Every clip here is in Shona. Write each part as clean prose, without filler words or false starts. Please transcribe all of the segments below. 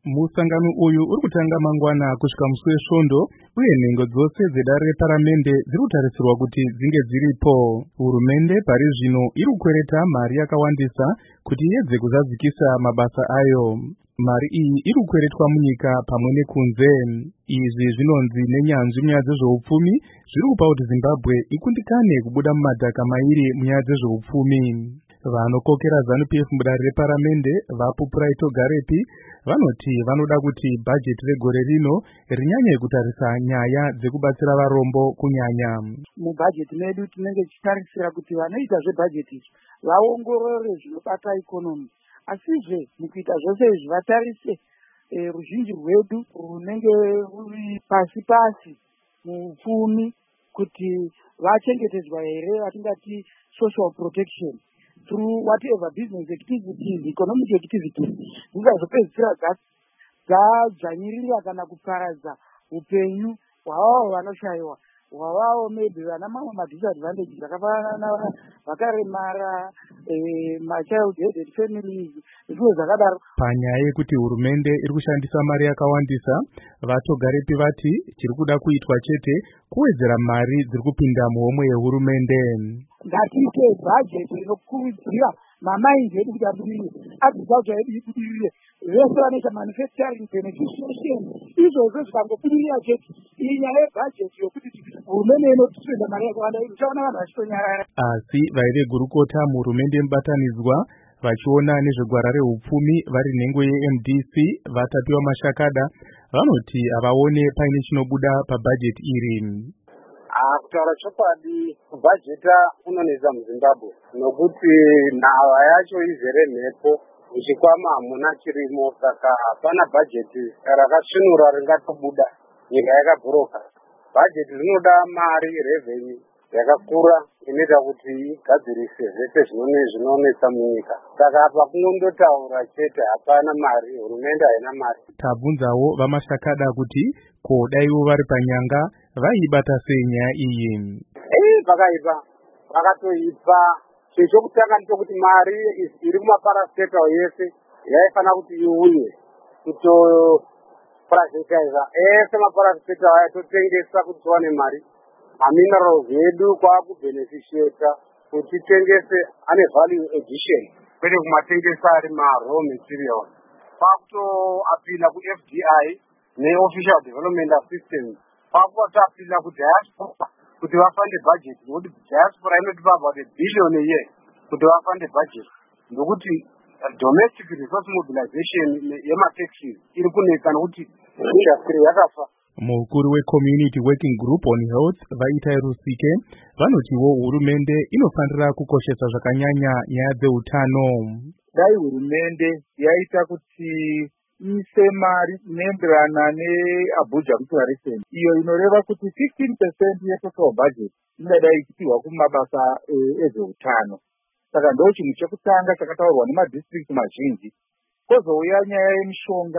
Musangano uyu uri kutanga mangwana kusvika musi wesvondo uye nhengo dzose dzedare reparamende dziri kutarisirwa kuti dzinge dziripo. Hurumende pari zvino iri kukwereta mari yakawandisa kuti iedze kuzadzikisa mabasa ayo. Mari iyi iri kukweretwa munyika pamwe nekunze. Izvi zvinonzi nenyanzvi munyaya dzezveupfumi zviri kupa kuti Zimbabwe ikundikane kubuda mumadhaka mairi munyaya dzezveupfumi. Vanokokera ZANU-PF mudare reparamende vaPupura Itogarepi vanoti vanoda kuti bhajeti regore rino rinyanye kutarisa nyaya dzekubatsira varombo kunyanya. Mubhajeti medu tinenge tichitarisira kuti vanoita zvebhajeti vaongorore zvinobata ikonomi, asizve mukuita zvose izvi vatarise ruzhinji rwedu runenge ruri pasi pasi muupfumi kuti vachengetedzwa here, vatingati social protection through whatever business activities, economic activities dzingazopedzisira dzadzvanyirira kana kuparadza upenyu hwavavo vanoshayiwa, hwavavo maybe vana mamwe madisadvantages zvakafanana vakaremara, machild headed families, zvimwe zvakadaro. Panyaya yekuti hurumende iri kushandisa mari yakawandisa, vaTogarepi vati chiri kuda kuitwa chete kuwedzera mari dziri kupinda muhomwe yehurumende. Ngatiite bhajeti rinokurudzira mamaindi edu kuti abudirire, agriculture yedu ibudirire, vese vanoita manufacturing beneficiation, izvozvo zvikangobudirira chete. Iyi nyaya yebhajeti yokuti hurumende inotisvenda mari yakawanda uchaona vanhu vachitonyarara. Asi vaive gurukota muhurumende mubatanidzwa vachiona nezvegwara rehupfumi vari nhengo yeMDC vatapiwa Mashakada vanoti havaone paine chinobuda pabhajeti iri. Kutaura chokwadi, kubhajeta kunonetsa muZimbabwe nokuti nhava yacho izere mhepo, muchikwama hamuna chirimo, saka hapana bhajeti rakasvinura ringatobuda nyika yakabhuroka. Bhajeti rinoda mari, revenue yakakura inoita kuti igadzirise zvese zvinonetsa munyika. Saka apa kunondotaura chete, hapana mari, hurumende haina mari. Tabvunzawo vaMashakada kuti ko daivo vari panyanga vaibata sei nyaya iyi. Vakaipa, vakatoipa. Chinhu chokutanga ndechekuti mari iri kumaparasiteta yese yaifana kuti iuye kutoparasitaiza ese maparasiteta aya totengesa kuti tiwane mari. Maminerals edu kwakubenefisheta kuti tengese ane value addition kwete kumatengesa ari maraw material. Kwakutoapila kuFDI neofficial development assistance, kwakutoapila kudiaspora kuti vafande budget, nokuti diaspora inotipa about $1 billion a year kuti vafande budget, ndokuti domestic resource mobilization yemataxes iri kunetsa nokuti industry yakafa. Mukuru weCommunity Working Group on Health Vaitai Rusike vanotiwo hurumende inofanira kukoshesa zvakanyanya nyaya dzeutano. Dai hurumende yaita kuti ise mari inoenderana neAbuja Declaration iyo inoreva kuti 15% yetotal budget ingadai ichipiwa kumabasa ezveutano. Saka ndo chinhu chekutanga chakataurwa nemadistrict mazhinji. Kozouya nyaya yemishonga,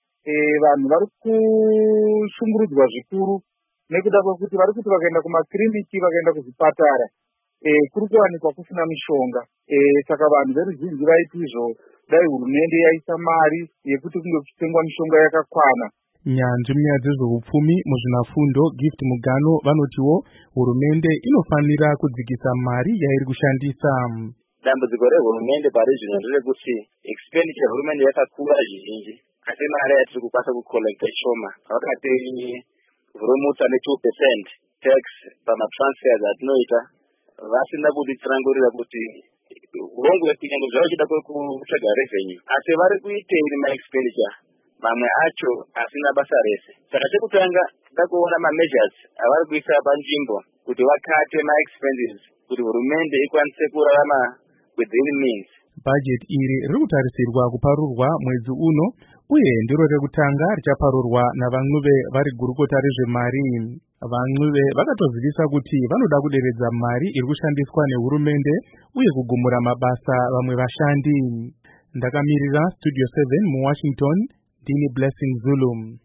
vanhu vari kushungurudzwa zvikuru nekuda kwekuti vari kuti vakaenda kumakiriniki, vakaenda kuzvipatara, kuri kuwanikwa kusina mishonga. Saka vanhu veruzhinji vaiti izvo dai hurumende yaisa mari yekuti kunge kuchitengwa mishonga yakakwana. Nyanzvi munyaya dzezveupfumi muzvinafundo Gift Mugano vanotiwo hurumende inofanira kudzikisa mari yairi kushandisa. Dambudziko rehurumende pari zvino nderekuti expenditure hurumende yakakura zvizhinji, asi mari yatiri kukwanisa kukolekta shoma. Vakati vhurumutsa ne2% tax pamatransfers atinoita, vasina kutitsanangurira kuti urongwe kunyange zvavo chida kutsvaga revenue, asi vari kuitei maexpenditure mamwe acho asina basa rese. Saka chekutanga ndakuona mameasures avari kuisa panzvimbo kuti vakate maexpenses kuti hurumende ikwanise kurarama within means. Bhajeti iri riri kutarisirwa kuparurwa mwedzi uno uye ndiro rekutanga richaparurwa navamwe vari gurukota rezvemari. Vamwe vakatozivisa kuti vanoda kuderedza mari iri kushandiswa nehurumende uye kugumura mabasa vamwe vashandi. Ndakamirira Studio 7 muWashington, ndini Blessing Zulu.